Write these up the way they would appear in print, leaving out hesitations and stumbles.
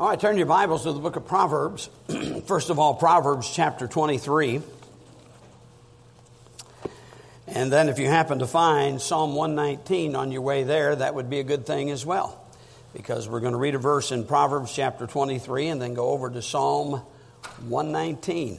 All right, turn your Bibles to the book of Proverbs. First of all, Proverbs chapter 23. And then if you happen to find Psalm 119 on your way there, that would be a good thing as well. Because we're going to read a verse in Proverbs chapter 23 and then go over to Psalm 119.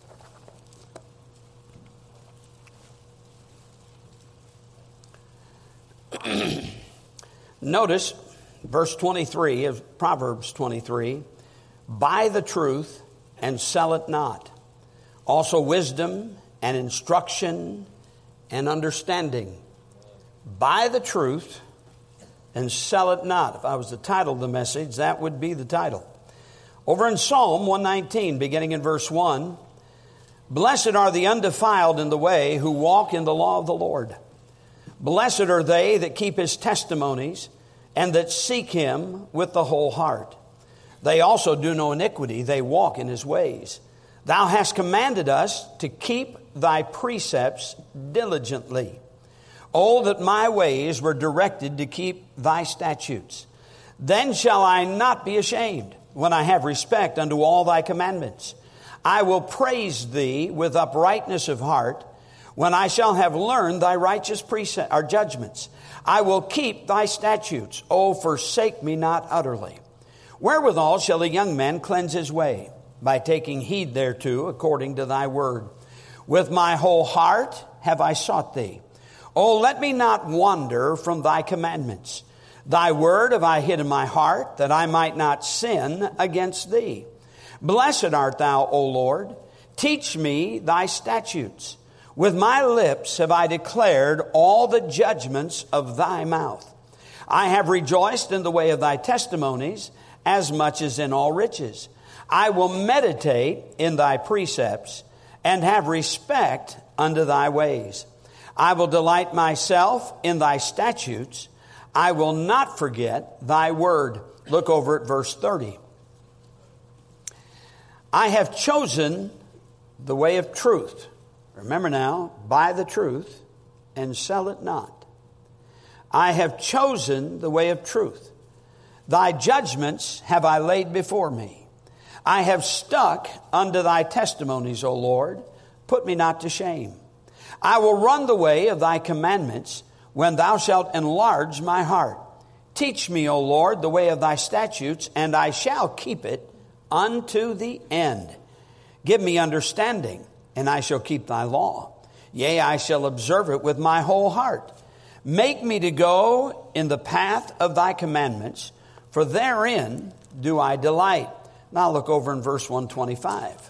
Notice verse 23 of Proverbs 23, buy the truth and sell it not. Also wisdom and instruction and understanding. Buy the truth and sell it not. If I was to title the message, that would be the title. Over in Psalm 119, beginning in verse 1, blessed are the undefiled in the way who walk in the law of the Lord. Blessed are they that keep his testimonies and that seek him with the whole heart. They also do no iniquity, they walk in his ways. Thou hast commanded us to keep thy precepts diligently. Oh, that my ways were directed to keep thy statutes. Then shall I not be ashamed when I have respect unto all thy commandments. I will praise thee with uprightness of heart when I shall have learned thy righteous precepts or judgments. I will keep thy statutes. Oh, forsake me not utterly. Wherewithal shall a young man cleanse his way? By taking heed thereto, according to thy word. With my whole heart have I sought thee. Oh, let me not wander from thy commandments. Thy word have I hid in my heart, that I might not sin against thee. Blessed art thou, O Lord. Teach me thy statutes. With my lips have I declared all the judgments of thy mouth. I have rejoiced in the way of thy testimonies, as much as in all riches. I will meditate in thy precepts, and have respect unto thy ways. I will delight myself in thy statutes. I will not forget thy word. Look over at verse 30. I have chosen the way of truth. Remember now, buy the truth and sell it not. I have chosen the way of truth. Thy judgments have I laid before me. I have stuck unto thy testimonies, O Lord. Put me not to shame. I will run the way of thy commandments when thou shalt enlarge my heart. Teach me, O Lord, the way of thy statutes, and I shall keep it unto the end. Give me understanding, and I shall keep thy law. Yea, I shall observe it with my whole heart. Make me to go in the path of thy commandments, for therein do I delight. Now look over in verse 125.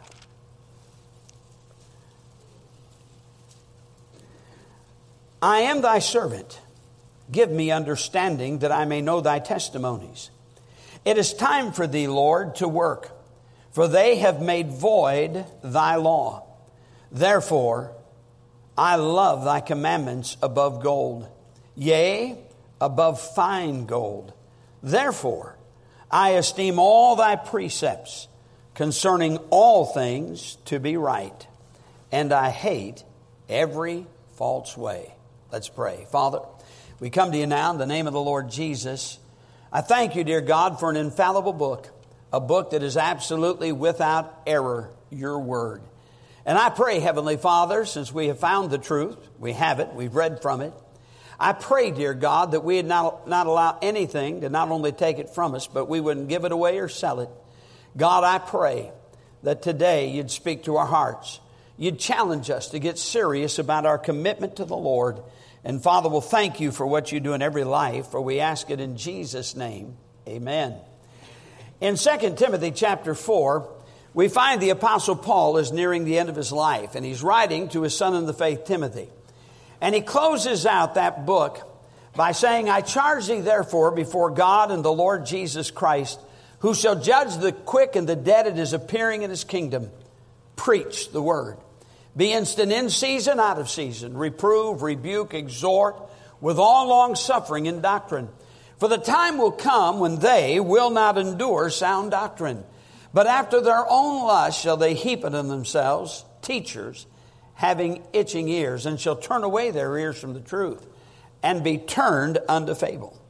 I am thy servant. Give me understanding that I may know thy testimonies. It is time for thee, Lord, to work, for they have made void thy law. Therefore, I love thy commandments above gold, yea, above fine gold. Therefore, I esteem all thy precepts concerning all things to be right, and I hate every false way. Let's pray. Father, we come to you now in the name of the Lord Jesus. I thank you, dear God, for an infallible book, a book that is absolutely without error, your word. And I pray, Heavenly Father, since we have found the truth, we have it, we've read from it. I pray, dear God, that we would not allow anything to not only take it from us, but we wouldn't give it away or sell it. God, I pray that today you'd speak to our hearts. You'd challenge us to get serious about our commitment to the Lord. And Father, we'll thank you for what you do in every life, for we ask it in Jesus' name. Amen. In 2 Timothy chapter 4, we find the Apostle Paul is nearing the end of his life, and he's writing to his son in the faith, Timothy. And he closes out that book by saying, I charge thee therefore before God and the Lord Jesus Christ, who shall judge the quick and the dead at his appearing in his kingdom. Preach the word. Be instant in season, out of season. Reprove, rebuke, exhort with all long suffering and doctrine. For the time will come when they will not endure sound doctrine, but after their own lust shall they heap unto themselves teachers having itching ears, and shall turn away their ears from the truth, and be turned unto fable.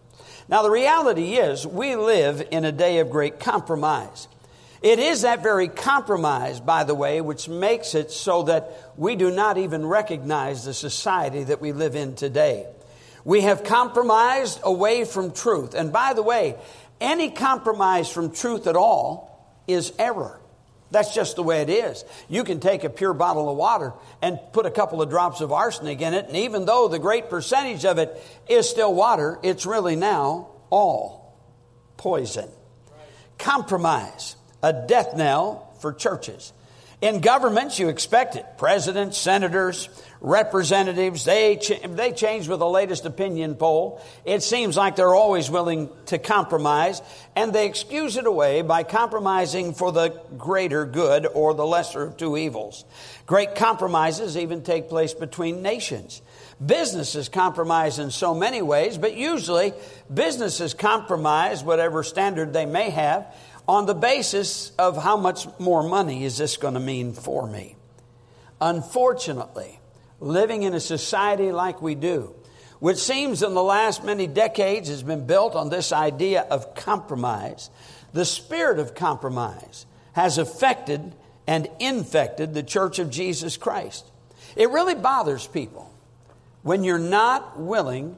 Now, the reality is we live in a day of great compromise. It is that very compromise, by the way, which makes it so that we do not even recognize the society that we live in today. We have compromised away from truth. And by the way, any compromise from truth at all is error. That's just the way it is. You can take a pure bottle of water and put a couple of drops of arsenic in it, and even though the great percentage of it is still water, it's really now all poison. Compromise, a death knell for churches. In governments, you expect it. Presidents, senators, representatives, they change with the latest opinion poll. It seems like they're always willing to compromise, and they excuse it away by compromising for the greater good or the lesser of two evils. Great compromises even take place between nations. Businesses compromise in so many ways, but usually businesses compromise whatever standard they may have on the basis of how much more money is this going to mean for me. Unfortunately, living in a society like we do, which seems in the last many decades has been built on this idea of compromise, the spirit of compromise has affected and infected the Church of Jesus Christ. It really bothers people when you're not willing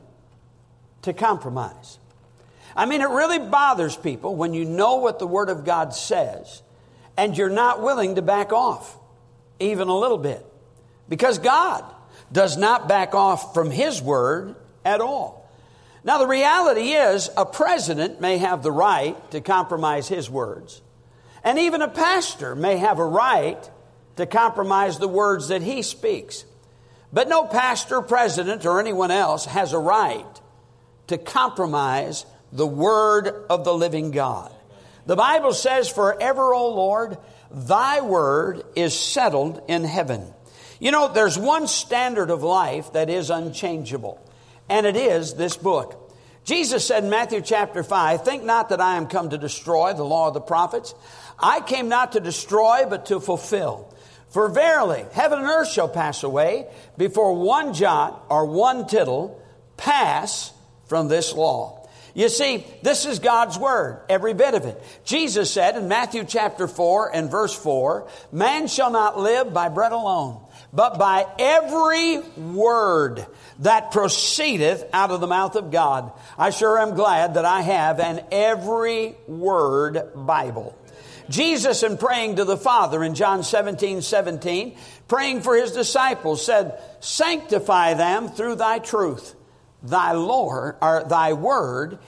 to compromise. I mean, it really bothers people when you know what the Word of God says and you're not willing to back off even a little bit. Because God does not back off from His Word at all. Now, the reality is a president may have the right to compromise his words. And even a pastor may have a right to compromise the words that he speaks. But no pastor, president, or anyone else has a right to compromise the Word of the living God. The Bible says, "Forever, O Lord, Thy Word is settled in heaven." You know, there's one standard of life that is unchangeable, and it is this book. Jesus said in Matthew chapter 5, "Think not that I am come to destroy the law of the prophets. I came not to destroy, but to fulfill. For verily, heaven and earth shall pass away before one jot or one tittle pass from this law." You see, this is God's Word, every bit of it. Jesus said in Matthew chapter 4 and verse 4, "Man shall not live by bread alone, but by every word that proceedeth out of the mouth of God." I sure am glad that I have an every word Bible. Jesus, in praying to the Father in John 17:17, praying for His disciples, said, "Sanctify them through Thy truth. Thy Lord, or Thy Word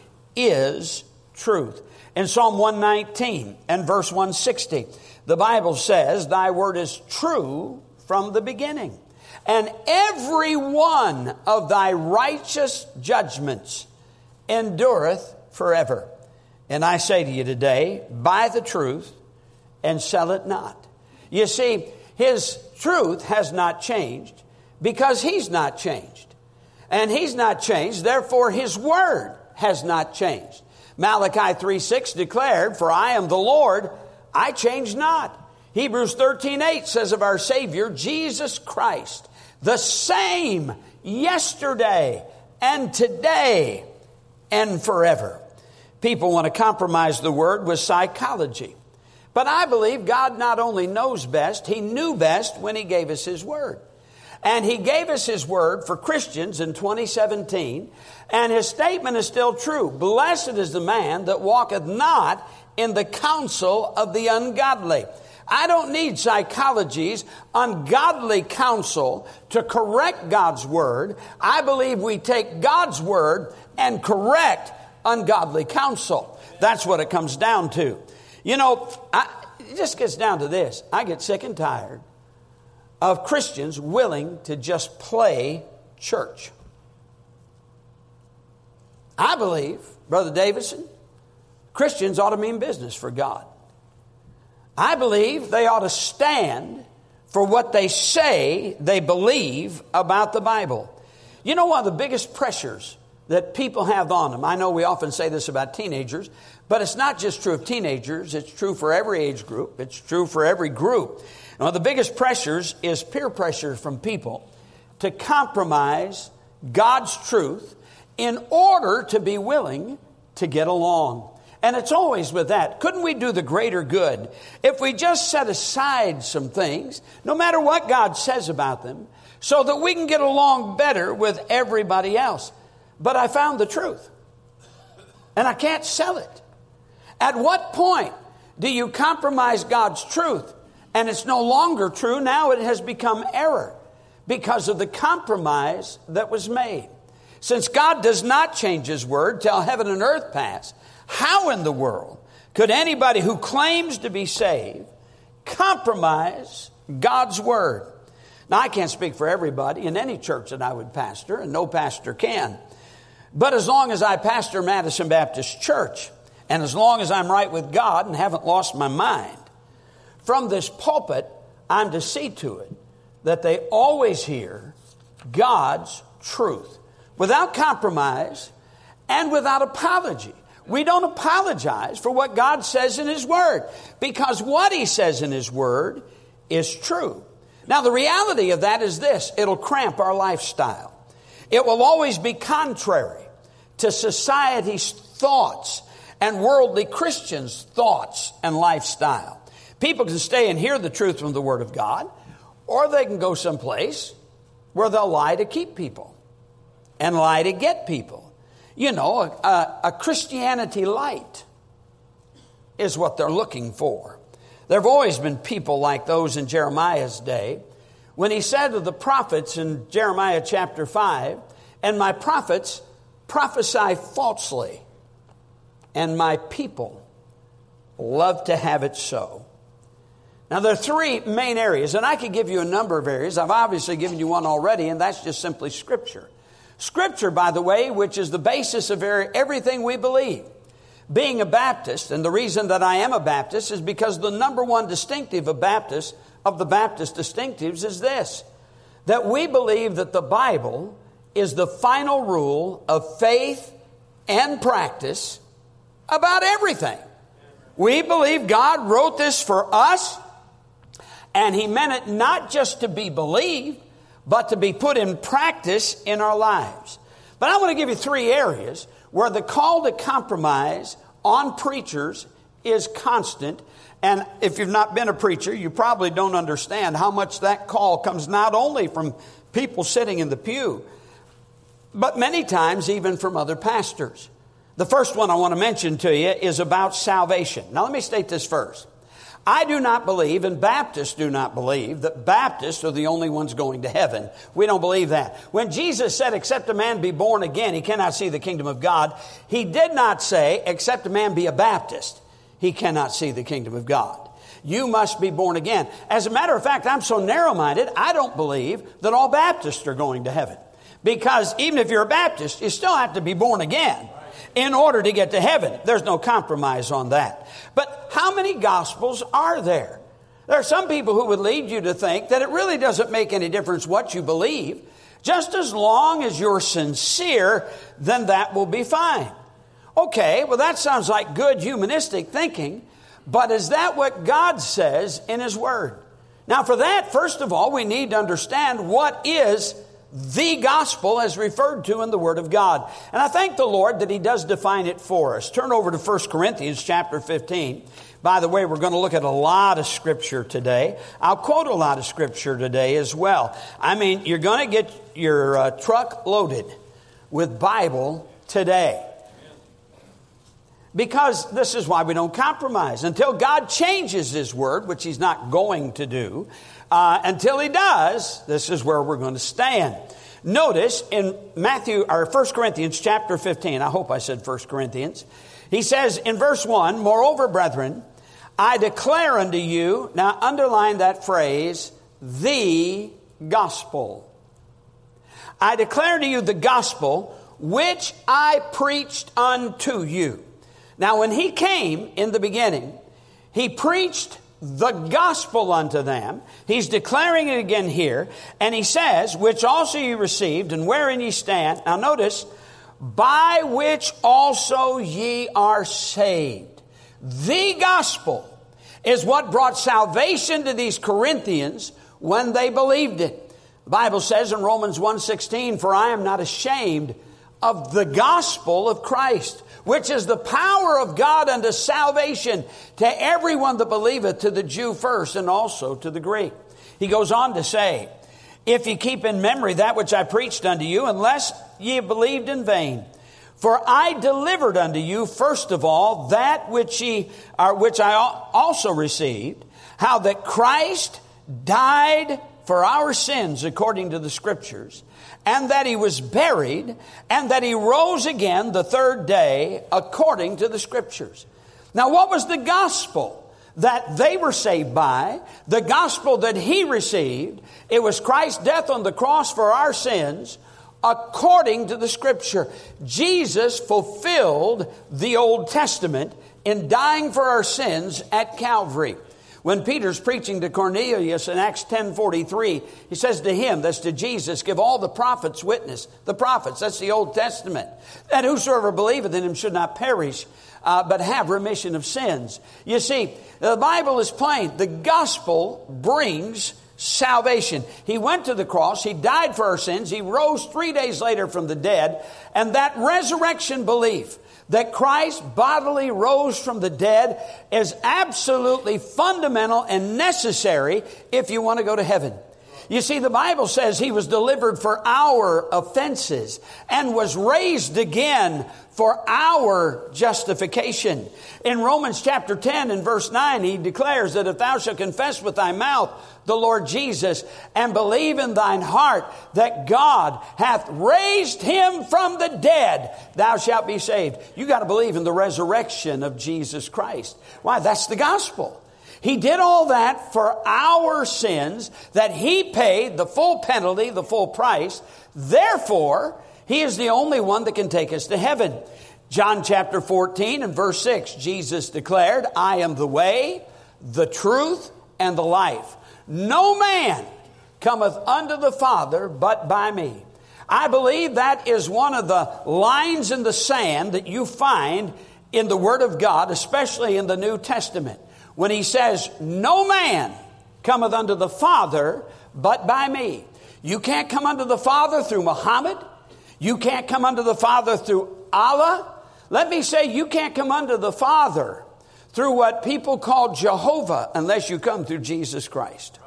is truth." In Psalm 119 and verse 160, the Bible says, "Thy Word is true from the beginning, and every one of Thy righteous judgments endureth forever." And I say to you today, buy the truth and sell it not. You see, His truth has not changed because He's not changed. And He's not changed, therefore His Word has not changed. Malachi 3:6 declared, "For I am the Lord, I change not." Hebrews 13:8 says of our Savior, Jesus Christ, the same yesterday and today and forever. People want to compromise the Word with psychology. But I believe God not only knows best, He knew best when He gave us His Word. And He gave us His Word for Christians in 2017, and His statement is still true. "Blessed is the man that walketh not in the counsel of the ungodly." I don't need psychology's ungodly counsel to correct God's Word. I believe we take God's Word and correct ungodly counsel. That's what it comes down to. You know, it just gets down to this. I get sick and tired of Christians willing to just play church. I believe, Brother Davison, Christians ought to mean business for God. I believe they ought to stand for what they say they believe about the Bible. You know, one of the biggest pressures that people have on them, I know we often say this about teenagers, but it's not just true of teenagers, it's true for every age group, it's true for every group. One of the biggest pressures is peer pressure from people to compromise God's truth in order to be willing to get along. And it's always with that. Couldn't we do the greater good if we just set aside some things, no matter what God says about them, so that we can get along better with everybody else? But I found the truth, and I can't sell it. At what point do you compromise God's truth, and it's no longer true? Now it has become error because of the compromise that was made. Since God does not change His word till heaven and earth pass, how in the world could anybody who claims to be saved compromise God's word? Now, I can't speak for everybody in any church that I would pastor, and no pastor can. But as long as I pastor Madison Baptist Church, and as long as I'm right with God and haven't lost my mind, from this pulpit, I'm to see to it that they always hear God's truth without compromise and without apology. We don't apologize for what God says in His Word, because what He says in His Word is true. Now, the reality of that is this: it'll cramp our lifestyle. It will always be contrary to society's thoughts and worldly Christians' thoughts and lifestyle. People can stay and hear the truth from the Word of God, or they can go someplace where they'll lie to keep people and lie to get people. You know, a Christianity light is what they're looking for. There have always been people like those in Jeremiah's day, when he said to the prophets in Jeremiah chapter 5, "And my prophets prophesy falsely, and my people love to have it so." Now, there are three main areas, and I could give you a number of areas. I've obviously given you one already, and that's just simply Scripture. Scripture, by the way, which is the basis of everything we believe. Being a Baptist, and the reason that I am a Baptist is because the number one distinctive of the Baptist distinctives is this: that we believe that the Bible is the final rule of faith and practice about everything. We believe God wrote this for us, and He meant it not just to be believed, but to be put in practice in our lives. But I want to give you three areas where the call to compromise on preachers is constant. And if you've not been a preacher, you probably don't understand how much that call comes not only from people sitting in the pew, but many times even from other pastors. The first one I want to mention to you is about salvation. Now let me state this first. I do not believe, and Baptists do not believe, that Baptists are the only ones going to heaven. We don't believe that. When Jesus said, "Except a man be born again, he cannot see the kingdom of God," He did not say, "Except a man be a Baptist, he cannot see the kingdom of God." You must be born again. As a matter of fact, I'm so narrow-minded, I don't believe that all Baptists are going to heaven. Because even if you're a Baptist, you still have to be born again in order to get to heaven. There's no compromise on that. But how many gospels are there? There are some people who would lead you to think that it really doesn't make any difference what you believe. Just as long as you're sincere, then that will be fine. Okay, well that sounds like good humanistic thinking, but is that what God says in His Word? Now for that, first of all, we need to understand what is the gospel as referred to in the Word of God. And I thank the Lord that He does define it for us. Turn over to 1 Corinthians chapter 15. By the way, we're going to look at a lot of Scripture today. I'll quote a lot of Scripture today as well. I mean, you're going to get your truck loaded with Bible today. Because this is why we don't compromise. Until God changes His Word, which He's not going to do, until He does, this is where we're going to stand. Notice in 1 Corinthians chapter 15, I hope I said 1 Corinthians, he says in verse 1, "Moreover, brethren, I declare unto you," now underline that phrase, "the gospel. I declare unto you the gospel which I preached unto you." Now, when He came in the beginning, He preached the gospel unto them. He's declaring it again here. And He says, "Which also ye received, and wherein ye stand." Now notice, "by which also ye are saved." The gospel is what brought salvation to these Corinthians when they believed it. The Bible says in Romans 1:16, "For I am not ashamed of the gospel of Christ, which is the power of God unto salvation to everyone that believeth, to the Jew first and also to the Greek. He goes on to say, if ye keep in memory that which I preached unto you, unless ye have believed in vain. For I delivered unto you first of all that which I also received, how that Christ died for our sins according to the Scriptures, and that he was buried, and that he rose again the third day according to the Scriptures. Now, what was the gospel that they were saved by? The gospel that he received, it was Christ's death on the cross for our sins according to the Scripture. Jesus fulfilled the Old Testament in dying for our sins at Calvary. When Peter's preaching to Cornelius in Acts 10:43, he says to him, that's to Jesus, give all the prophets witness. The prophets, that's the Old Testament. That whosoever believeth in him should not perish, but have remission of sins. You see, the Bible is plain. The gospel brings salvation. He went to the cross. He died for our sins. He rose 3 days later from the dead. And that resurrection belief that Christ bodily rose from the dead is absolutely fundamental and necessary if you want to go to heaven. You see, the Bible says he was delivered for our offenses and was raised again for our justification. In Romans chapter 10 and verse 9, he declares that if thou shalt confess with thy mouth the Lord Jesus and believe in thine heart that God hath raised him from the dead, thou shalt be saved. You got to believe in the resurrection of Jesus Christ. Why? That's the gospel. He did all that for our sins, that he paid the full penalty, the full price. Therefore, he is the only one that can take us to heaven. John chapter 14 and verse 6, Jesus declared, I am the way, the truth, and the life. No man cometh unto the Father but by me. I believe that is one of the lines in the sand that you find in the Word of God, especially in the New Testament, when he says, no man cometh unto the Father but by me. You can't come unto the Father through Muhammad. You can't come unto the Father through Allah. Let me say, you can't come unto the Father through what people call Jehovah unless you come through Jesus Christ.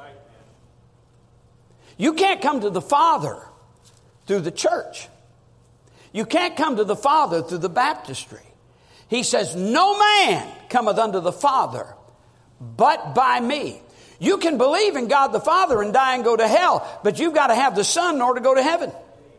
You can't come to the Father through the church. You can't come to the Father through the baptistry. He says, no man cometh unto the Father but by me. You can believe in God the Father and die and go to hell, but you've got to have the Son in order to go to heaven.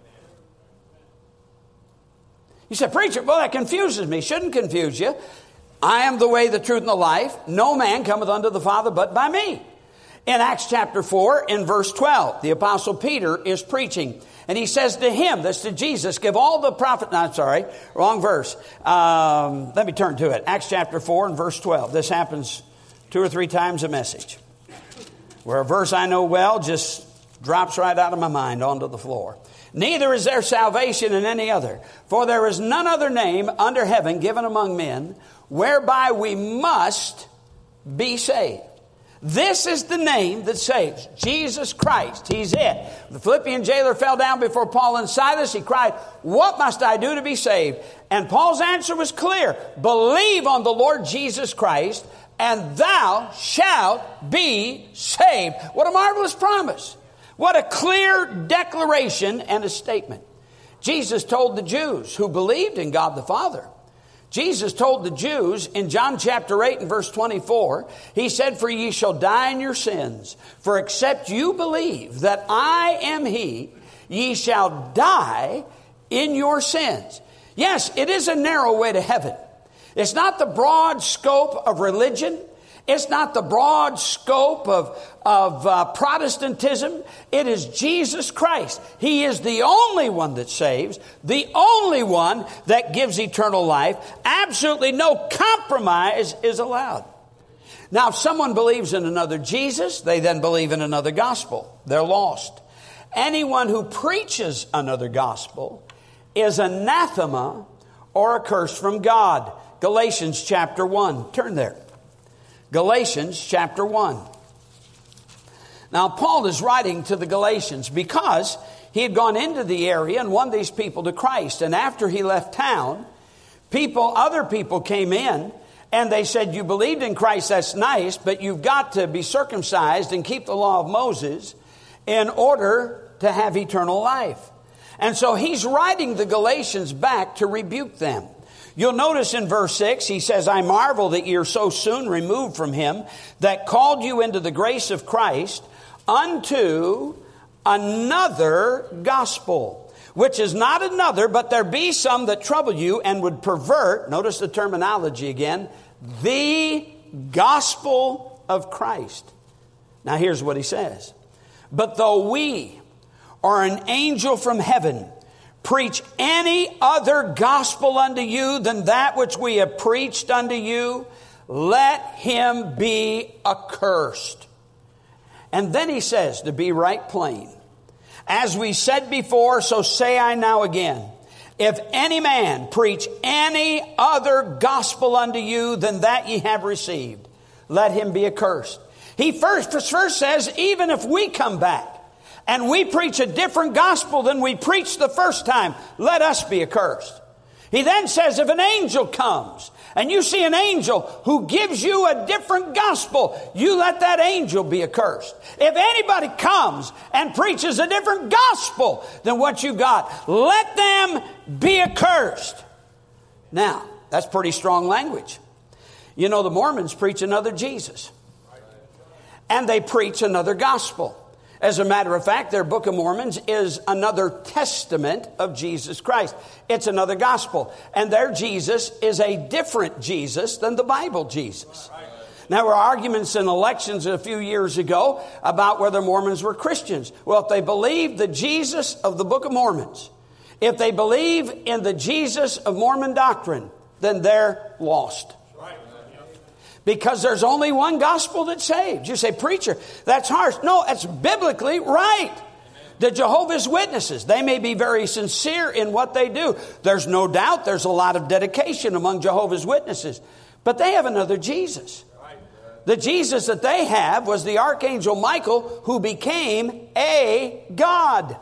You say, preacher, well, that confuses me. Shouldn't confuse you. I am the way, the truth, and the life. No man cometh unto the Father but by me. In Acts chapter 4, in verse 12, the Apostle Peter is preaching. And he says to him, that's to Jesus, give all the prophet... No, I'm sorry, wrong verse. Let me turn to it. Acts chapter 4 and verse 12. This happens 2 or 3 times a message, where a verse I know well just drops right out of my mind onto the floor. Neither is there salvation in any other, for there is none other name under heaven given among men whereby we must be saved. This is the name that saves. Jesus Christ. He's it. The Philippian jailer fell down before Paul and Silas. He cried, what must I do to be saved? And Paul's answer was clear. Believe on the Lord Jesus Christ, and thou shalt be saved. What a marvelous promise. What a clear declaration and a statement. Jesus told the Jews who believed in God the Father. Jesus told the Jews in John chapter 8 and verse 24, he said, for ye shall die in your sins. For except you believe that I am he, ye shall die in your sins. Yes, it is a narrow way to heaven. It's not the broad scope of religion. It's not the broad scope of Protestantism. It is Jesus Christ. He is the only one that saves, the only one that gives eternal life. Absolutely no compromise is allowed. Now, if someone believes in another Jesus, they then believe in another gospel. They're lost. Anyone who preaches another gospel is anathema or accursed from God. Galatians chapter 1. Turn there. Galatians chapter 1. Now, Paul is writing to the Galatians because He had gone into the area and won these people to Christ. And after he left town, other people came in and they said, you believed in Christ, that's nice, but you've got to be circumcised and keep the law of Moses in order to have eternal life. And so he's writing the Galatians back to rebuke them. You'll notice in verse 6, he says, I marvel that you're so soon removed from him that called you into the grace of Christ unto another gospel, which is not another, but there be some that trouble you and would pervert, notice the terminology again, the gospel of Christ. Now here's what he says. But though we or an angel from heaven preach any other gospel unto you than that which we have preached unto you, let him be accursed. And then he says, to be right plain, as we said before, so say I now again, if any man preach any other gospel unto you than that ye have received, let him be accursed. He first says, even if we come back and we preach a different gospel than we preached the first time, let us be accursed. He then says, if an angel comes and you see an angel who gives you a different gospel, you let that angel be accursed. If anybody comes and preaches a different gospel than what you got, let them be accursed. Now, that's pretty strong language. You know, the Mormons preach another Jesus. And they preach another gospel. As a matter of fact, their Book of Mormon is another testament of Jesus Christ. It's another gospel. And their Jesus is a different Jesus than the Bible Jesus. Now, there were arguments in elections a few years ago about whether Mormons were Christians. Well, if they believe the Jesus of the Book of Mormon, if they believe in the Jesus of Mormon doctrine, then they're lost. Because there's only one gospel that saves. You say, preacher, that's harsh. No, that's biblically right. Amen. The Jehovah's Witnesses, they may be very sincere in what they do. There's no doubt there's a lot of dedication among Jehovah's Witnesses. But they have another Jesus. The Jesus that they have was the Archangel Michael, who became a God.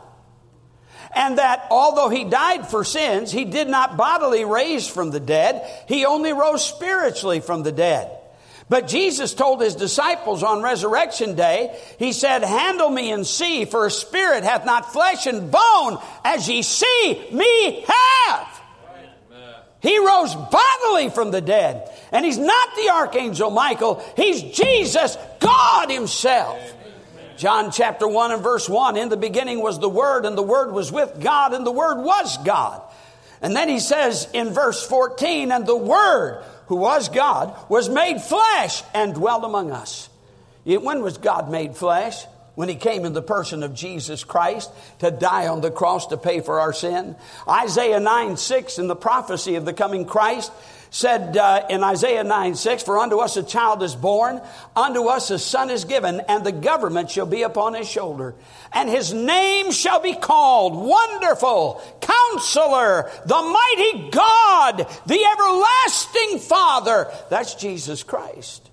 And that although he died for sins, he did not bodily raise from the dead. He only rose spiritually from the dead. But Jesus told his disciples on Resurrection Day, he said, handle me and see, for a spirit hath not flesh and bone, as ye see me have. He rose bodily from the dead. And he's not the Archangel Michael. He's Jesus, God himself. John chapter 1 and verse 1, in the beginning was the Word, and the Word was with God, and the Word was God. And then he says in verse 14, and the Word, who was God, was made flesh and dwelt among us. When was God made flesh? When he came in the person of Jesus Christ to die on the cross to pay for our sin. Isaiah 9:6 in the prophecy of the coming Christ said in Isaiah 9:6, for unto us a child is born, unto us a son is given, and the government shall be upon his shoulder. And his name shall be called Wonderful, Counselor, the Mighty God, the Everlasting Father. That's Jesus Christ.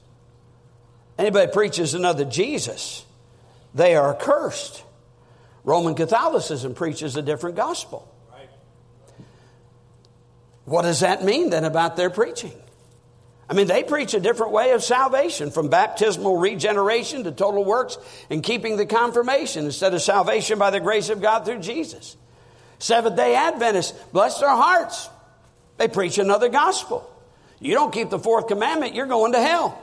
Anybody preaches another Jesus, they are accursed. Roman Catholicism preaches a different gospel. What does that mean then about their preaching? I mean, they preach a different way of salvation, from baptismal regeneration to total works and keeping the confirmation instead of salvation by the grace of God through Jesus. Seventh-day Adventists, bless their hearts, they preach another gospel. You don't keep the fourth commandment, you're going to hell.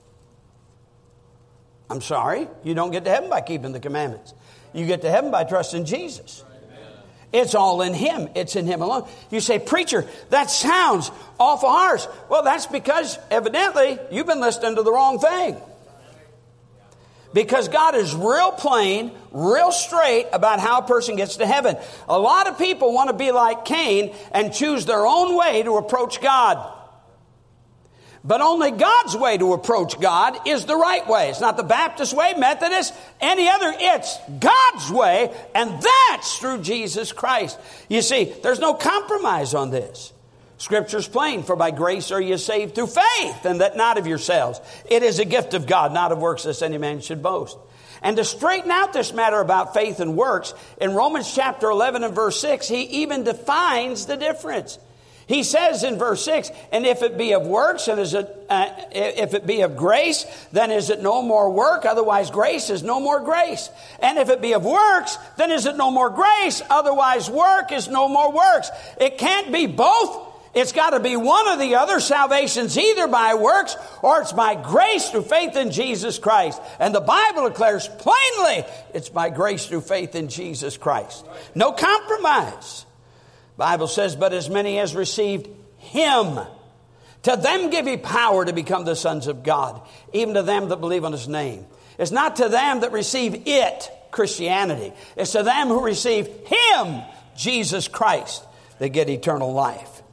I'm sorry, you don't get to heaven by keeping the commandments. You get to heaven by trusting Jesus. It's all in him. It's in him alone. You say, preacher, that sounds awful harsh. Well, that's because evidently you've been listening to the wrong thing. Because God is real plain, real straight about how a person gets to heaven. A lot of people want to be like Cain and choose their own way to approach God. But only God's way to approach God is the right way. It's not the Baptist way, Methodist, any other. It's God's way, and that's through Jesus Christ. You see, there's no compromise on this. Scripture's plain, for by grace are you saved through faith, and that not of yourselves. It is a gift of God, not of works, lest any man should boast. And to straighten out this matter about faith and works, in Romans chapter 11 and verse 6, he even defines the difference. He says in verse 6, and if it be of works, and if it be of grace, then is it no more work? Otherwise grace is no more grace. And if it be of works, then is it no more grace? Otherwise work is no more works. It can't be both. It's got to be one or the other. Salvation's either by works or it's by grace through faith in Jesus Christ. And the Bible declares plainly it's by grace through faith in Jesus Christ. No compromise. Bible says, but as many as received him, to them give he power to become the sons of God, even to them that believe on his name. It's not to them that receive it, Christianity. It's to them who receive him, Jesus Christ, that get eternal life.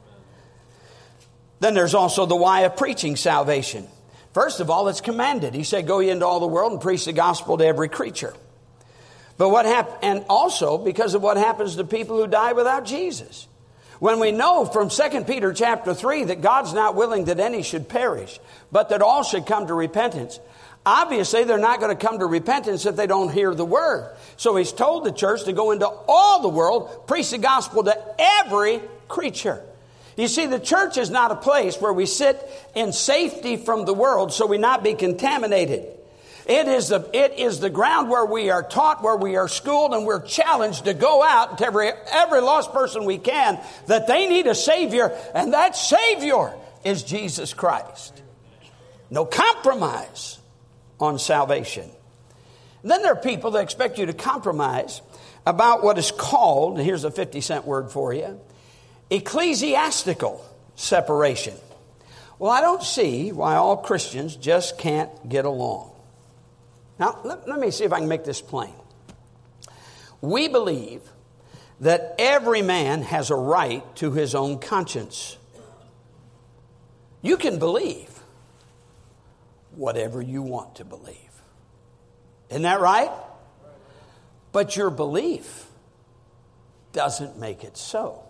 Then there's also the why of preaching salvation. First of all, it's commanded. He said, go ye into all the world and preach the gospel to every creature. But and also because of what happens to people who die without Jesus. When we know from 2 Peter chapter 3 that God's not willing that any should perish, but that all should come to repentance. Obviously, they're not going to come to repentance if they don't hear the word. So he's told the church to go into all the world, preach the gospel to every creature. You see, the church is not a place where we sit in safety from the world so we not be contaminated. It is the ground where we are taught, where we are schooled, and we're challenged to go out to every lost person we can that they need a Savior, and that Savior is Jesus Christ. No compromise on salvation. And then there are people that expect you to compromise about what is called, and here's a 50-cent word for you, ecclesiastical separation. Well, I don't see why all Christians just can't get along. Now, let me see if I can make this plain. We believe that every man has a right to his own conscience. You can believe whatever you want to believe. Isn't that right? But your belief doesn't make it so.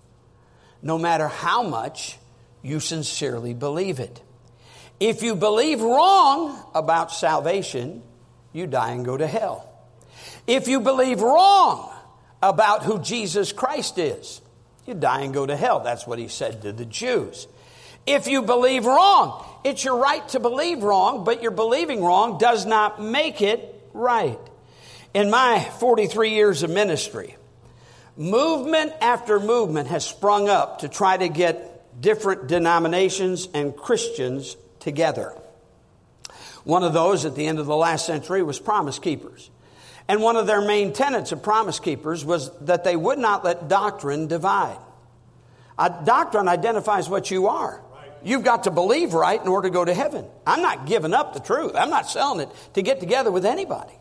No matter how much you sincerely believe it. If you believe wrong about salvation, you die and go to hell. If you believe wrong about who Jesus Christ is, you die and go to hell. That's what he said to the Jews. If you believe wrong, it's your right to believe wrong, but your believing wrong does not make it right. In my 43 years of ministry, movement after movement has sprung up to try to get different denominations and Christians together. One of those at the end of the last century was Promise Keepers. And one of their main tenets of Promise Keepers was that they would not let doctrine divide. Doctrine identifies what you are. You've got to believe right in order to go to heaven. I'm not giving up the truth. I'm not selling it to get together with anybody.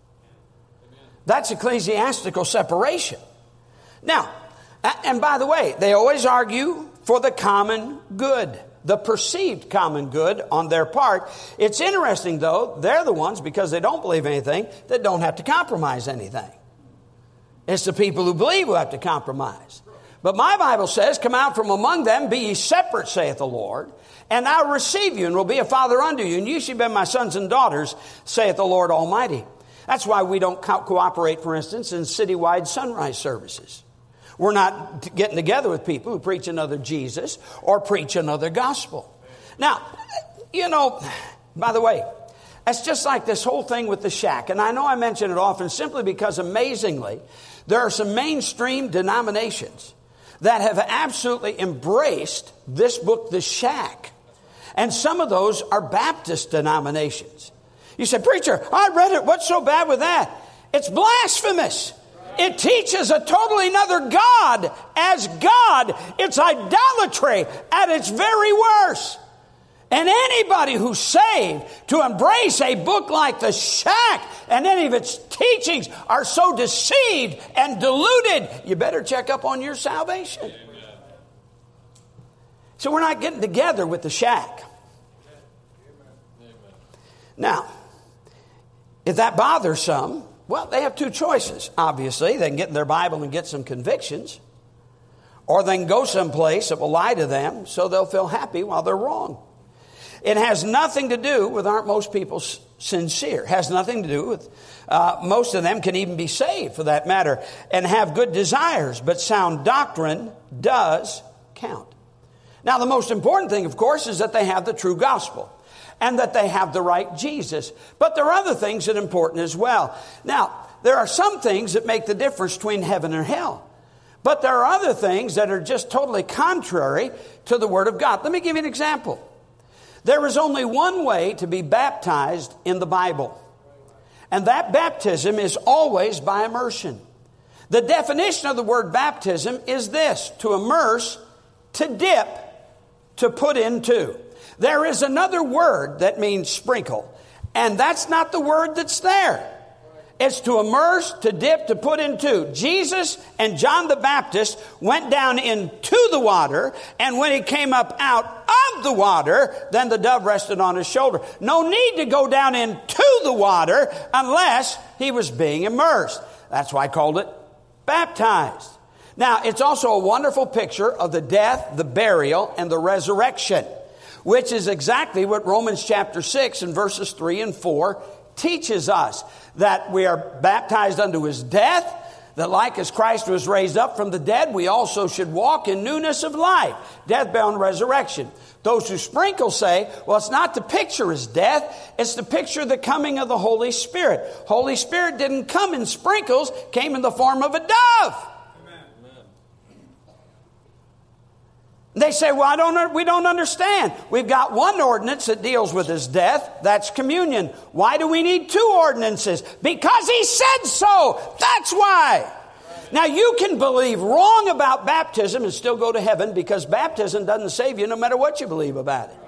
That's ecclesiastical separation. Now, and by the way, they always argue for the common good. The perceived common good on their part. It's interesting, though, they're the ones, because they don't believe anything, that don't have to compromise anything. It's the people who believe who have to compromise. But my Bible says, come out from among them, be ye separate, saith the Lord, and I'll receive you and will be a father unto you, and you shall be my sons and daughters, saith the Lord Almighty. That's why we don't cooperate, for instance, in citywide sunrise services. We're not getting together with people who preach another Jesus or preach another gospel. Now, by the way, that's just like this whole thing with the shack. And I know I mention it often simply because, amazingly, there are some mainstream denominations that have absolutely embraced this book, The Shack. And some of those are Baptist denominations. You say, preacher, I read it. What's so bad with that? It's blasphemous. It teaches a totally another God as God. It's idolatry at its very worst. And anybody who's saved to embrace a book like The Shack and any of its teachings are so deceived and deluded, you better check up on your salvation. Amen. So we're not getting together with The Shack. Amen. Now, if that bothers some, well, they have two choices. Obviously, they can get in their Bible and get some convictions, or they can go someplace that will lie to them so they'll feel happy while they're wrong. It has nothing to do with aren't most people sincere. It has nothing to do with most of them can even be saved for that matter and have good desires, but sound doctrine does count. Now, the most important thing, of course, is that they have the true gospel and that they have the right Jesus. But there are other things that are important as well. Now, there are some things that make the difference between heaven and hell. But there are other things that are just totally contrary to the Word of God. Let me give you an example. There is only one way to be baptized in the Bible. And that baptism is always by immersion. The definition of the word baptism is this: to immerse, to dip, to put into. There is another word that means sprinkle, and that's not the word that's there. It's to immerse, to dip, to put into. Jesus and John the Baptist went down into the water, and when he came up out of the water, then the dove rested on his shoulder. No need to go down into the water unless he was being immersed. That's why I called it baptized. Now, it's also a wonderful picture of the death, the burial, and the resurrection, which is exactly what Romans chapter 6 and verses 3 and 4 teaches us, that we are baptized unto his death, that like as Christ was raised up from the dead, we also should walk in newness of life, death, burial, and resurrection. Those who sprinkle say, well, it's not to picture his death, it's to picture the coming of the Holy Spirit. Holy Spirit didn't come in sprinkles, came in the form of a dove. They say, well, we don't understand. We've got one ordinance that deals with his death. That's communion. Why do we need two ordinances? Because he said so. That's why. Now, you can believe wrong about baptism and still go to heaven, because baptism doesn't save you no matter what you believe about it.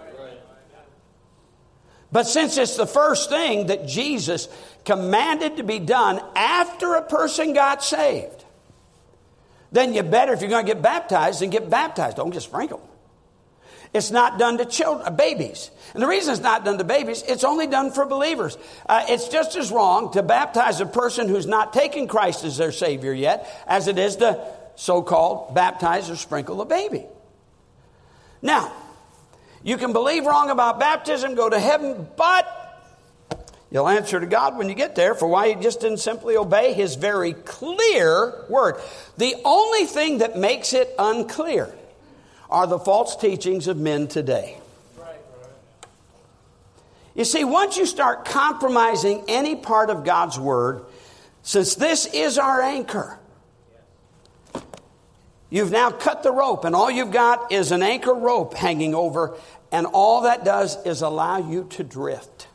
But since it's the first thing that Jesus commanded to be done after a person got saved, then you better, if you're going to get baptized, then get baptized. Don't get sprinkled. It's not done to children, babies. And the reason it's not done to babies, it's only done for believers. It's just as wrong to baptize a person who's not taken Christ as their Savior yet as it is to so-called baptize or sprinkle a baby. Now, you can believe wrong about baptism, go to heaven, but you'll answer to God when you get there for why you just didn't simply obey his very clear word. The only thing that makes it unclear are the false teachings of men today. You see, once you start compromising any part of God's word, since this is our anchor, you've now cut the rope, and all you've got is an anchor rope hanging over, and all that does is allow you to drift.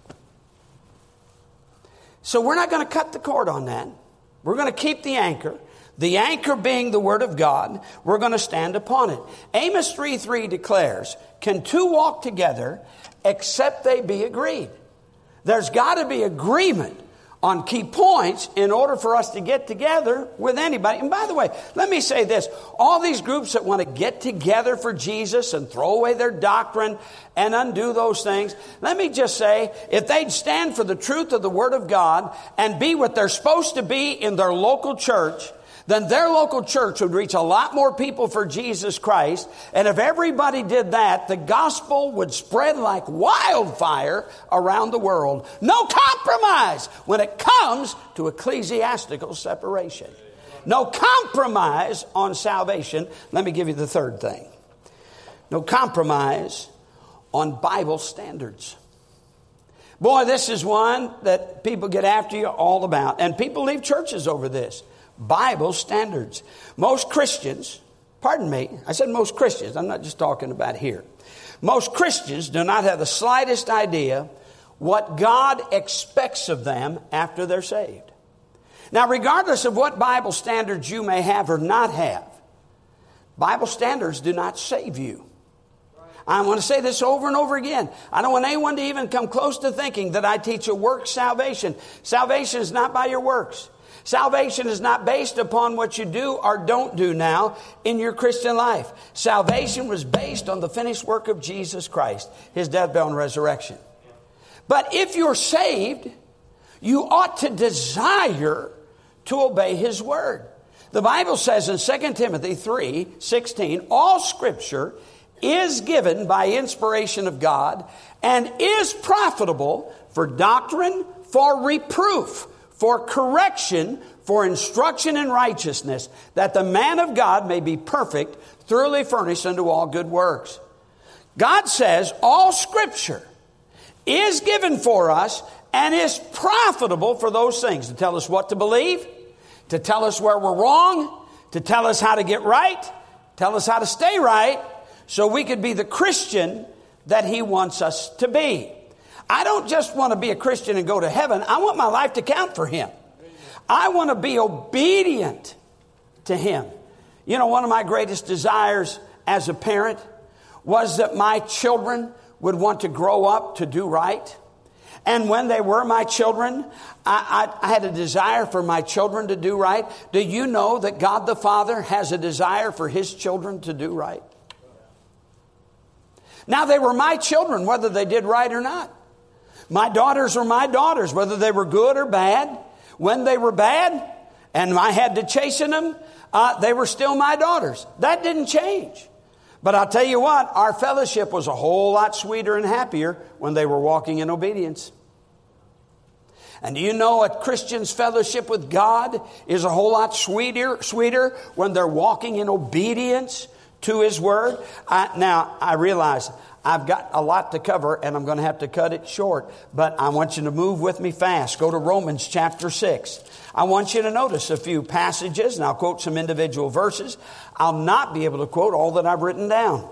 So we're not going to cut the cord on that. We're going to keep the anchor being the Word of God. We're going to stand upon it. Amos 3:3 declares, can two walk together except they be agreed? There's got to be agreement on key points in order for us to get together with anybody. And by the way, let me say this. All these groups that want to get together for Jesus and throw away their doctrine and undo those things, let me just say, if they'd stand for the truth of the Word of God and be what they're supposed to be in their local church, then their local church would reach a lot more people for Jesus Christ. And if everybody did that, the gospel would spread like wildfire around the world. No compromise when it comes to ecclesiastical separation. No compromise on salvation. Let me give you the third thing. No compromise on Bible standards. Boy, this is one that people get after you all about. And people leave churches over this. Bible standards. Most Christians, pardon me, I said most Christians, I'm not just talking about here. Most Christians do not have the slightest idea what God expects of them after they're saved. Now, regardless of what Bible standards you may have or not have, Bible standards do not save you. I want to say this over and over again. I don't want anyone to even come close to thinking that I teach a works salvation. Salvation is not by your works. Salvation is not based upon what you do or don't do now in your Christian life. Salvation was based on the finished work of Jesus Christ, his death, burial, and resurrection. But if you're saved, you ought to desire to obey his word. The Bible says in 2 Timothy 3:16, all scripture is given by inspiration of God and is profitable for doctrine, for reproof, for correction, for instruction in righteousness, that the man of God may be perfect, thoroughly furnished unto all good works. God says all Scripture is given for us and is profitable for those things, to tell us what to believe, to tell us where we're wrong, to tell us how to get right, tell us how to stay right, so we could be the Christian that He wants us to be. I don't just want to be a Christian and go to heaven. I want my life to count for Him. I want to be obedient to Him. You know, one of my greatest desires as a parent was that my children would want to grow up to do right. And when they were my children, I had a desire for my children to do right. Do you know that God the Father has a desire for His children to do right? Now, they were my children, whether they did right or not. My daughters were my daughters, whether they were good or bad. When they were bad and I had to chasten them, they were still my daughters. That didn't change. But I'll tell you what, our fellowship was a whole lot sweeter and happier when they were walking in obedience. And do you know a Christian's fellowship with God is a whole lot sweeter when they're walking in obedience to His Word? Now, I realize I've got a lot to cover and I'm going to have to cut it short, but I want you to move with me fast. Go to Romans chapter 6. I want you to notice a few passages, and I'll quote some individual verses. I'll not be able to quote all that I've written down.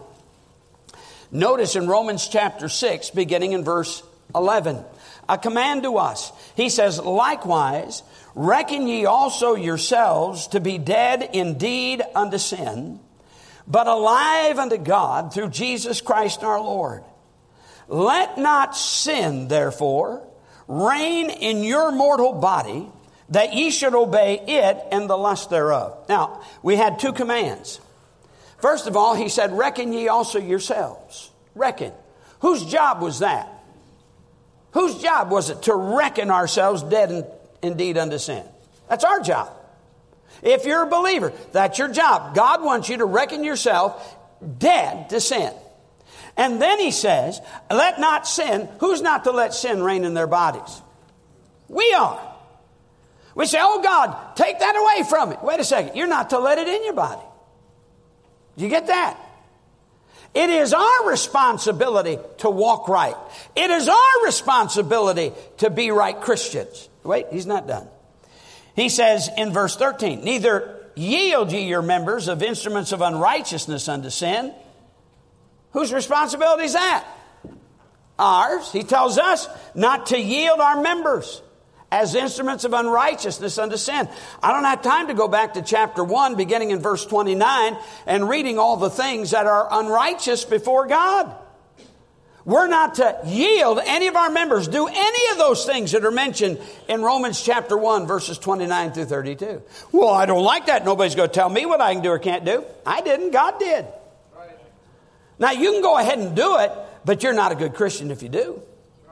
Notice in Romans chapter 6, beginning in verse 11, a command to us. He says, likewise, reckon ye also yourselves to be dead indeed unto sin, but alive unto God through Jesus Christ our Lord. Let not sin, therefore, reign in your mortal body, that ye should obey it and the lust thereof. Now, we had two commands. First of all, He said, reckon ye also yourselves. Reckon. Whose job was that? Whose job was it to reckon ourselves dead indeed unto sin? That's our job. If you're a believer, that's your job. God wants you to reckon yourself dead to sin. And then He says, let not sin. Who's not to let sin reign in their bodies? We are. We say, oh God, take that away from me. Wait a second. You're not to let it in your body. Do you get that? It is our responsibility to walk right. It is our responsibility to be right Christians. Wait, He's not done. He says in verse 13, neither yield ye your members of instruments of unrighteousness unto sin. Whose responsibility is that? Ours. He tells us not to yield our members as instruments of unrighteousness unto sin. I don't have time to go back to chapter 1, beginning in verse 29, and reading all the things that are unrighteous before God. We're not to yield any of our members, do any of those things that are mentioned in Romans chapter 1, verses 29 through 32. Well, I don't like that. Nobody's going to tell me what I can do or can't do. I didn't. God did. Right. Now, you can go ahead and do it, but you're not a good Christian if you do.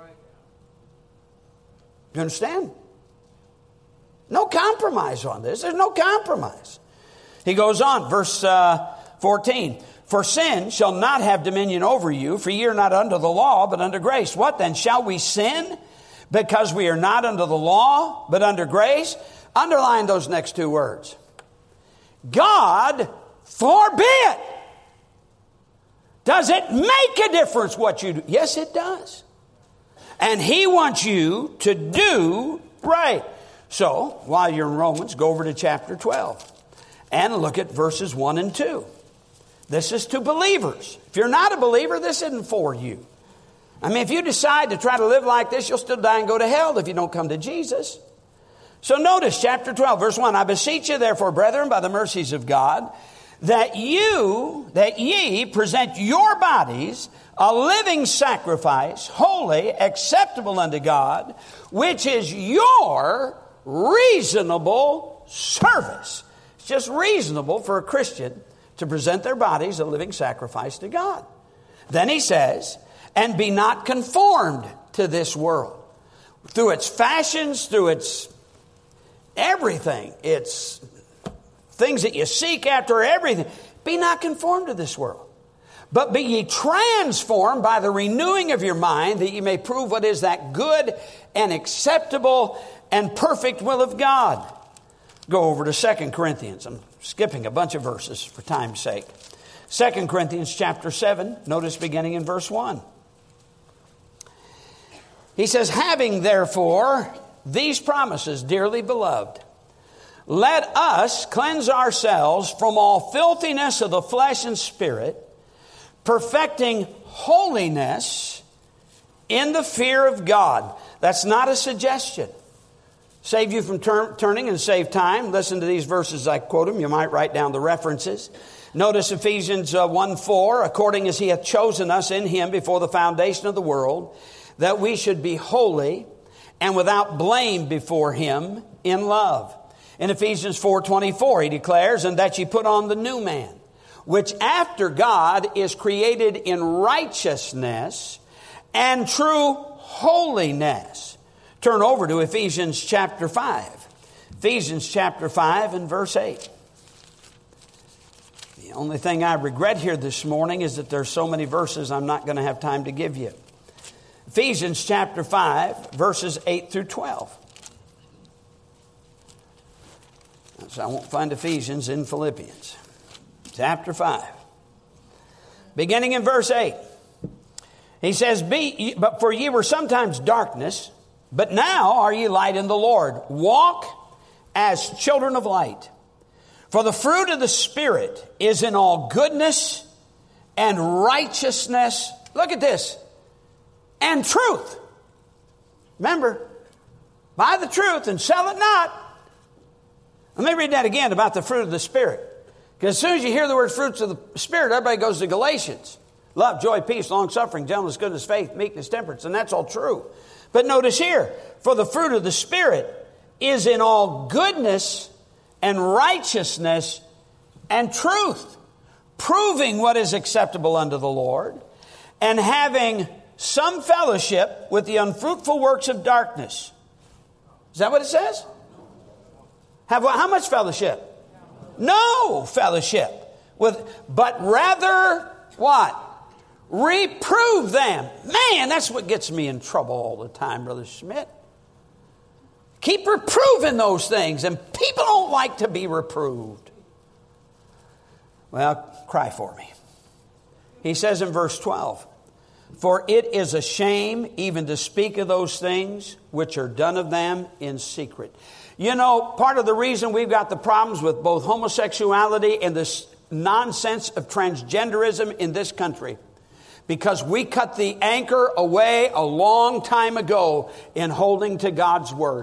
You understand? No compromise on this. There's no compromise. He goes on, verse 14. For sin shall not have dominion over you, for ye are not under the law, but under grace. What then? Shall we sin because we are not under the law, but under grace? Underline those next two words. God forbid. Does it make a difference what you do? Yes, it does. And He wants you to do right. So, while you're in Romans, go over to chapter 12 and look at verses 1 and 2. This is to believers. If you're not a believer, this isn't for you. I mean, if you decide to try to live like this, you'll still die and go to hell if you don't come to Jesus. So notice chapter 12, verse 1. I beseech you, therefore, brethren, by the mercies of God, that ye present your bodies a living sacrifice, holy, acceptable unto God, which is your reasonable service. It's just reasonable for a Christian to present their bodies a living sacrifice to God. Then he says, and be not conformed to this world. Through its fashions, through its everything, its things that you seek after, everything. Be not conformed to this world, But be ye transformed by the renewing of your mind, that ye may prove what is that good and acceptable and perfect will of God. Go over to 2 Corinthians. I'm skipping a bunch of verses for time's sake. 2 Corinthians chapter 7, notice beginning in verse 1. He says, having therefore these promises, dearly beloved, let us cleanse ourselves from all filthiness of the flesh and spirit, perfecting holiness in the fear of God. That's not a suggestion. Save you from turning and save time. Listen to these verses I quote them. You might write down the references. Notice Ephesians 1:4, according as he hath chosen us in him before the foundation of the world, that we should be holy and without blame before him in love. In Ephesians 4:24, he declares, and that ye put on the new man, which after God is created in righteousness and true holiness. Turn over to Ephesians chapter 5. Ephesians chapter 5 and verse 8. The only thing I regret here this morning is that there's so many verses I'm not going to have time to give you. Ephesians chapter 5, verses 8 through 12. So I won't find Ephesians in Philippians. Chapter 5. Beginning in verse 8. He says, but for ye were sometimes darkness, but now are ye light in the Lord. Walk as children of light. For the fruit of the Spirit is in all goodness and righteousness. Look at this. And truth. Remember, buy the truth and sell it not. Let me read that again about the fruit of the Spirit. Because as soon as you hear the word fruits of the Spirit, everybody goes to Galatians. Love, joy, peace, long-suffering, gentleness, goodness, faith, meekness, temperance. And that's all true. But notice here, for the fruit of the Spirit is in all goodness and righteousness and truth, proving what is acceptable unto the Lord, and having some fellowship with the unfruitful works of darkness. Is that what it says? How much fellowship? No fellowship but rather what? Reprove them. Man, that's what gets me in trouble all the time, Brother Schmidt. Keep reproving those things, and people don't like to be reproved. Well, cry for me. He says in verse 12, for it is a shame even to speak of those things which are done of them in secret. You know, part of the reason we've got the problems with both homosexuality and this nonsense of transgenderism in this country, because we cut the anchor away a long time ago in holding to God's Word.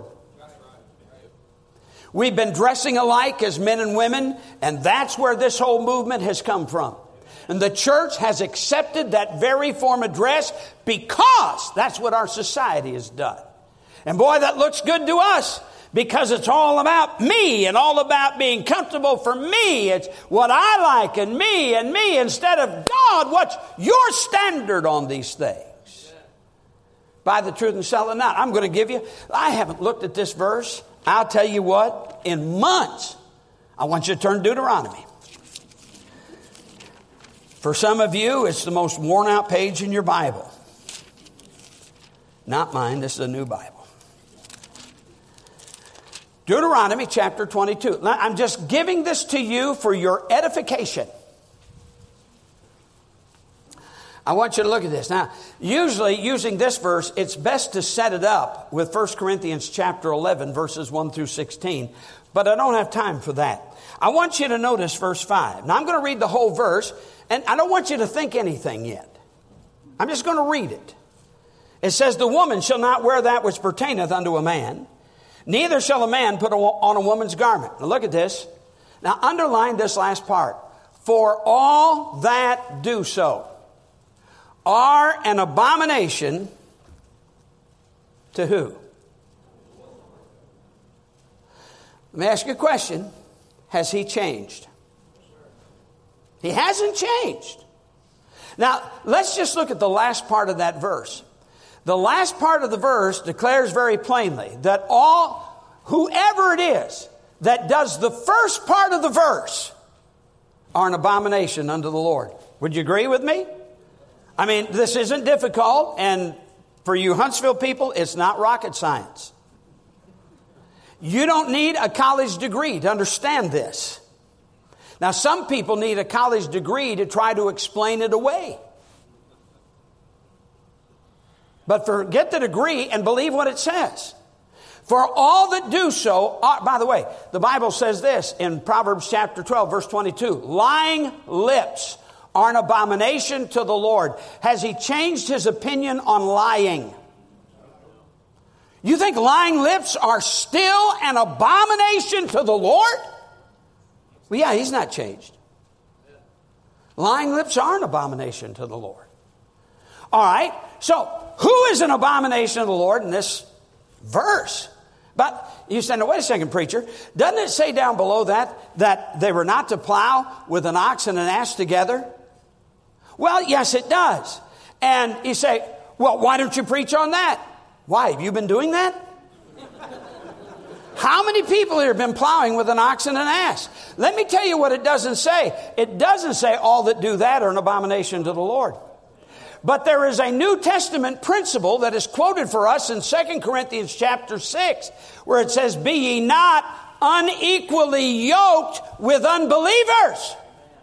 We've been dressing alike as men and women, and that's where this whole movement has come from. And the church has accepted that very form of dress because that's what our society has done. And boy, that looks good to us because it's all about me and all about being comfortable for me. It's what I like and me instead of God. What's your standard on these things? Buy the truth and sell it not. I'm going to give you, I haven't looked at this verse. I'll tell you what, in months, I want you to turn to Deuteronomy. For some of you, it's the most worn out page in your Bible. Not mine, this is a new Bible. Deuteronomy chapter 22. I'm just giving this to you for your edification. I want you to look at this. Now, usually using this verse, it's best to set it up with 1 Corinthians chapter 11, verses 1 through 16. But I don't have time for that. I want you to notice verse 5. Now, I'm going to read the whole verse, and I don't want you to think anything yet. I'm just going to read it. It says, the woman shall not wear that which pertaineth unto a man, neither shall a man put on a woman's garment. Now, look at this. Now, underline this last part. For all that do so are an abomination to who? Let me ask you a question. Has he changed? He hasn't changed. Now, let's just look at the last part of that verse. The last part of the verse declares very plainly that whoever it is that does the first part of the verse are an abomination unto the Lord. Would you agree with me? I mean, this isn't difficult, and for you Huntsville people, it's not rocket science. You don't need a college degree to understand this. Now, some people need a college degree to try to explain it away. But forget the degree and believe what it says. For all that do so, by the way, the Bible says this in Proverbs chapter 12, verse 22. Lying lips are an abomination to the Lord. Has he changed his opinion on lying? You think lying lips are still an abomination to the Lord? Well, yeah, he's not changed. Lying lips are an abomination to the Lord. All right, so who is an abomination to the Lord in this verse? But you say, no, wait a second, preacher. Doesn't it say down below that they were not to plow with an ox and an ass together? Well, yes, it does. And you say, well, why don't you preach on that? Why? Have you been doing that? How many people here have been plowing with an ox and an ass? Let me tell you what it doesn't say. It doesn't say all that do that are an abomination to the Lord. But there is a New Testament principle that is quoted for us in 2 Corinthians chapter 6, where it says, be ye not unequally yoked with unbelievers.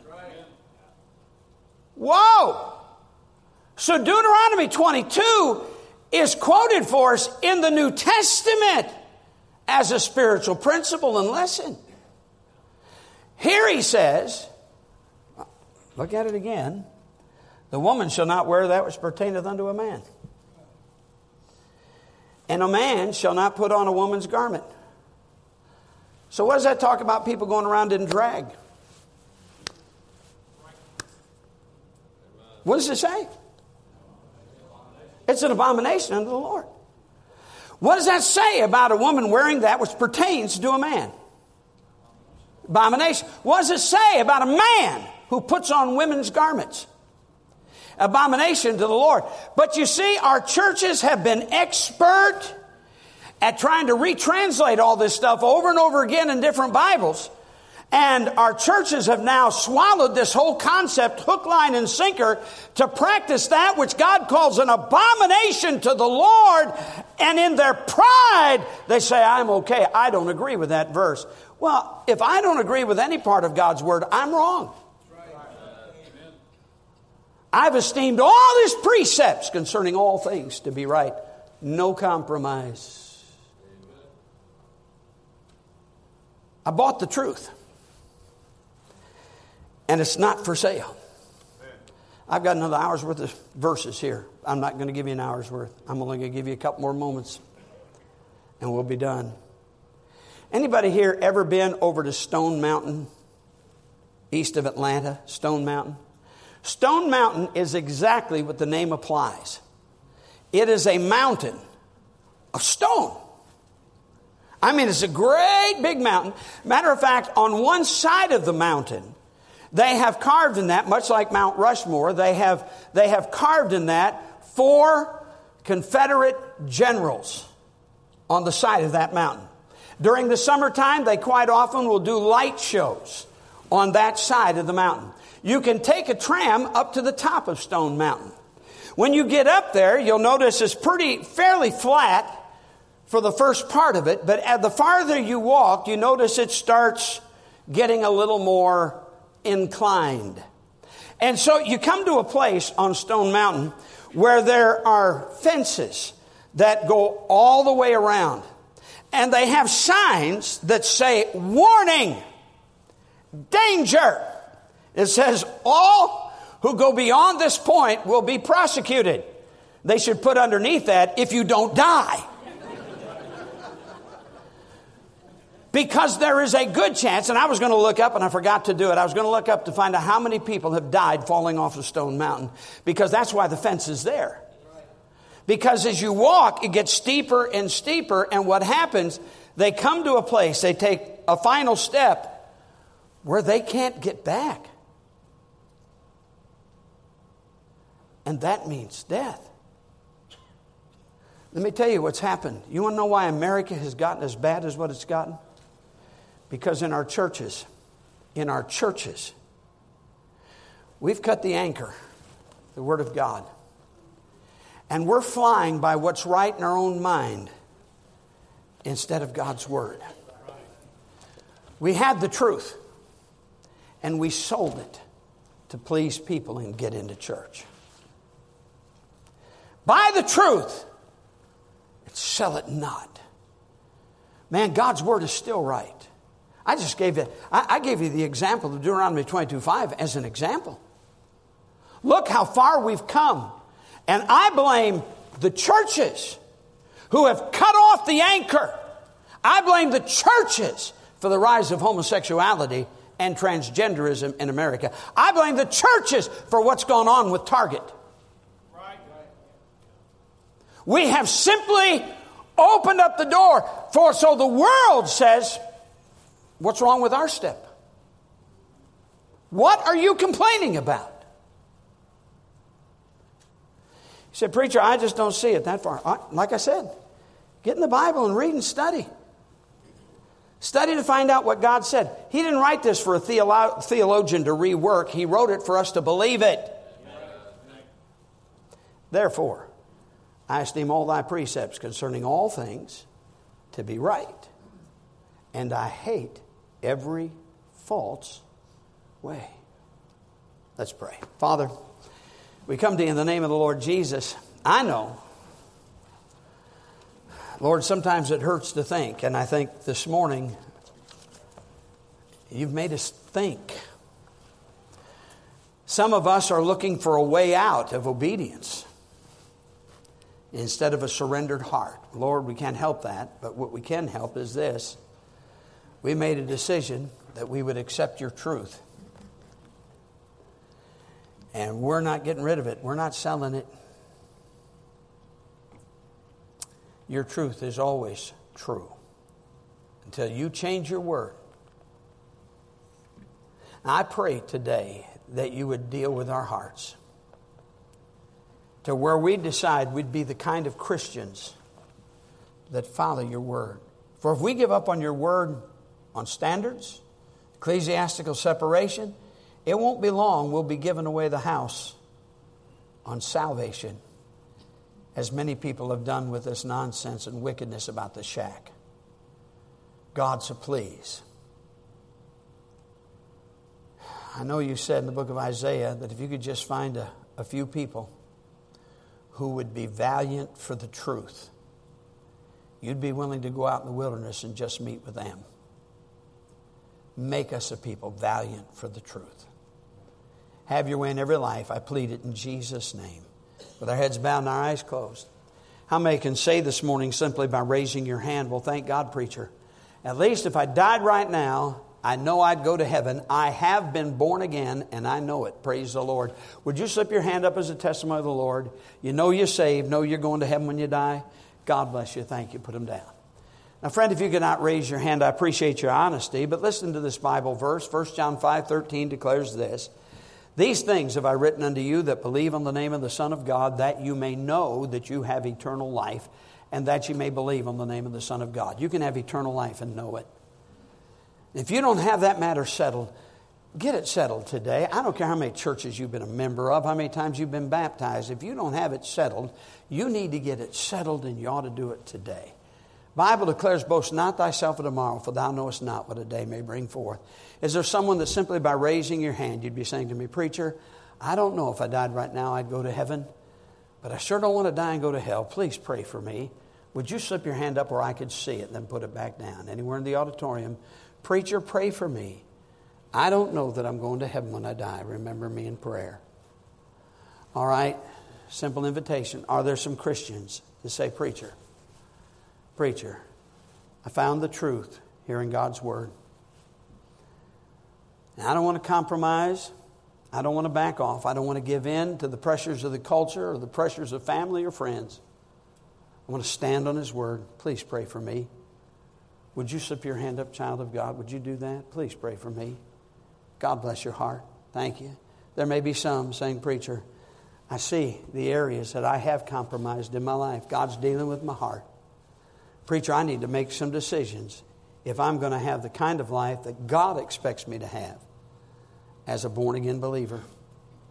Whoa! So Deuteronomy 22 is quoted for us in the New Testament as a spiritual principle and lesson. Here he says, look at it again, the woman shall not wear that which pertaineth unto a man. And a man shall not put on a woman's garment. So what does that talk about people going around in drag? What does it say? It's an abomination unto the Lord. What does that say about a woman wearing that which pertains to a man? Abomination. What does it say about a man who puts on women's garments? Abomination to the Lord. But you see, our churches have been expert at trying to retranslate all this stuff over and over again in different Bibles. And our churches have now swallowed this whole concept, hook, line, and sinker, to practice that which God calls an abomination to the Lord. And in their pride, they say, I'm okay. I don't agree with that verse. Well, if I don't agree with any part of God's word, I'm wrong. I've esteemed all his precepts concerning all things to be right. No compromise. I bought the truth. And it's not for sale. I've got another hour's worth of verses here. I'm not going to give you an hour's worth. I'm only going to give you a couple more moments. And we'll be done. Anybody here ever been over to Stone Mountain, east of Atlanta? Stone Mountain? Stone Mountain is exactly what the name applies. It is a mountain of stone. I mean, it's a great big mountain. Matter of fact, on one side of the mountain, they have carved in that, much like Mount Rushmore, they have carved in that 4 Confederate generals on the side of that mountain. During the summertime, they quite often will do light shows on that side of the mountain. You can take a tram up to the top of Stone Mountain. When you get up there, you'll notice it's fairly flat for the first part of it, but as the farther you walk, you notice it starts getting a little more inclined. And so you come to a place on Stone Mountain where there are fences that go all the way around. And they have signs that say, warning, danger. It says, all who go beyond this point will be prosecuted. They should put underneath that, if you don't die. Because there is a good chance, and I was going to look up and I forgot to do it. I was going to look up to find out how many people have died falling off of Stone Mountain. Because that's why the fence is there. Because as you walk, it gets steeper and steeper. And what happens, they come to a place, they take a final step where they can't get back. And that means death. Let me tell you what's happened. You want to know why America has gotten as bad as what it's gotten? Because in our churches, We've cut the anchor, the Word of God. And we're flying by what's right in our own mind instead of God's Word. We had the truth, and we sold it to please people and get into church. Buy the truth and sell it not. Man, God's Word is still right. I gave you the example of Deuteronomy 22:5 as an example. Look how far we've come. And I blame the churches who have cut off the anchor. I blame the churches for the rise of homosexuality and transgenderism in America. I blame the churches for what's gone on with Target. We have simply opened up the door so the world says, what's wrong with our step? What are you complaining about? He said, preacher, I just don't see it that far. Like I said, get in the Bible and read and study. Study to find out what God said. He didn't write this for a theologian to rework. He wrote it for us to believe it. Therefore, I esteem all thy precepts concerning all things to be right. And I hate every false way. Let's pray. Father, we come to you in the name of the Lord Jesus. I know, Lord, sometimes it hurts to think, and I think this morning you've made us think. Some of us are looking for a way out of obedience instead of a surrendered heart. Lord, we can't help that, but what we can help is this. We made a decision that we would accept your truth. And we're not getting rid of it. We're not selling it. Your truth is always true until you change your word. Now, I pray today that you would deal with our hearts to where we decide we'd be the kind of Christians that follow your word. For if we give up on your word on standards, ecclesiastical separation, it won't be long we'll be giving away the house on salvation, as many people have done with this nonsense and wickedness about the shack. God, so please. I know you said in the book of Isaiah that if you could just find a few people who would be valiant for the truth, you'd be willing to go out in the wilderness and just meet with them. Make us a people valiant for the truth. Have your way in every life. I plead it in Jesus' name. With our heads bowed and our eyes closed. How many can say this morning simply by raising your hand, well, thank God, preacher. At least if I died right now, I know I'd go to heaven. I have been born again, and I know it. Praise the Lord. Would you slip your hand up as a testimony of the Lord? You know you're saved. Know you're going to heaven when you die. God bless you. Thank you. Put them down. Now, friend, if you cannot raise your hand, I appreciate your honesty. But listen to this Bible verse. 1 John 5:13 declares this. These things have I written unto you that believe on the name of the Son of God, that you may know that you have eternal life, and that you may believe on the name of the Son of God. You can have eternal life and know it. If you don't have that matter settled, get it settled today. I don't care how many churches you've been a member of, how many times you've been baptized. If you don't have it settled, you need to get it settled, and you ought to do it today. Bible declares, boast not thyself of tomorrow, for thou knowest not what a day may bring forth. Is there someone that simply by raising your hand, you'd be saying to me, preacher, I don't know if I died right now I'd go to heaven, but I sure don't want to die and go to hell. Please pray for me. Would you slip your hand up where I could see it and then put it back down? Anywhere in the auditorium, preacher, pray for me. I don't know that I'm going to heaven when I die. Remember me in prayer. All right, simple invitation. Are there some Christians that say, preacher, I found the truth here in God's Word. And I don't want to compromise. I don't want to back off. I don't want to give in to the pressures of the culture or the pressures of family or friends. I want to stand on His Word. Please pray for me. Would you slip your hand up, child of God? Would you do that? Please pray for me. God bless your heart. Thank you. There may be some saying, preacher, I see the areas that I have compromised in my life. God's dealing with my heart. Preacher, I need to make some decisions if I'm going to have the kind of life that God expects me to have as a born-again believer.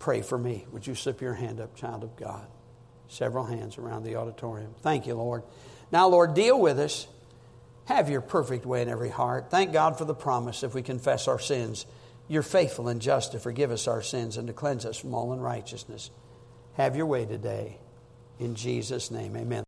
pray for me. Would you slip your hand up, child of God? Several hands around the auditorium. Thank you, Lord. Now, Lord, deal with us. Have your perfect way in every heart. Thank God for the promise, if we confess our sins, you're faithful and just to forgive us our sins and to cleanse us from all unrighteousness. Have your way today. In Jesus' name, amen.